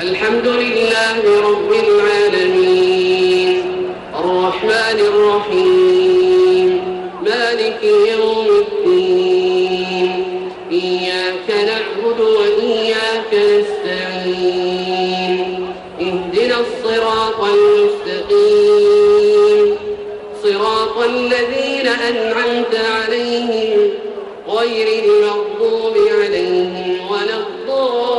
الحمد لله رب العالمين الرحمن الرحيم مالك يوم الدين إياك نعبد وإياك نستعين اهدنا الصراط المستقيم صراط الذين أنعمت عليهم غير المغضوب عليهم ولا الضالين.